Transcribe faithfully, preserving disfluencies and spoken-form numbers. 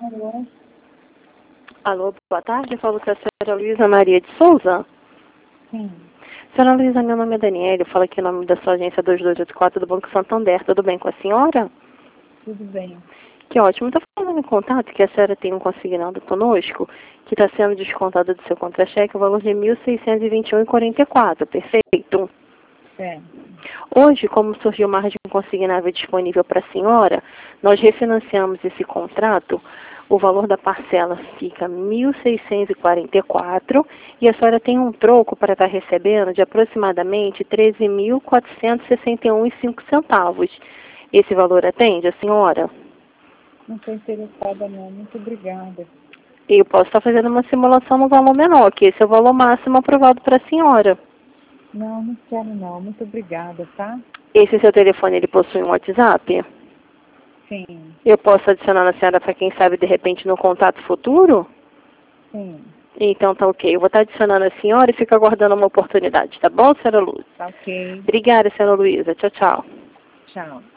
Alô? Alô, boa tarde. Eu falo com a senhora Luísa Maria de Souza. Sim, Senhora Luísa, meu nome é Daniela. Eu falo aqui em nome da sua agência dois dois oito quatro do Banco Santander. Tudo bem com a senhora? tudo bem. Que ótimo. Estou falando em contato que a senhora tem um consignado conosco que está sendo descontado do seu contra-cheque o valor de mil seiscentos e vinte e um reais e quarenta e quatro centavos. Perfeito? É. Hoje, como surgiu margem consignável disponível para a senhora, nós refinanciamos esse contrato. O valor da parcela fica mil seiscentos e quarenta e quatro reais e a senhora tem um troco para estar recebendo de aproximadamente treze mil quatrocentos e sessenta e um reais e cinco centavos. Esse valor atende a senhora? Não estou interessada não. Muito obrigada. Eu posso estar fazendo uma simulação no valor menor, que esse é o valor máximo aprovado para a senhora. Não, não quero não. Muito obrigada, tá? Esse seu telefone, ele possui um WhatsApp? Sim, Eu posso adicionar a senhora para quem sabe, de repente, no contato futuro? sim. Então tá ok. Eu vou estar adicionando a senhora e fico aguardando uma oportunidade, tá bom, senhora Luísa? Tá ok. Obrigada, senhora Luísa. Tchau, tchau. Tchau.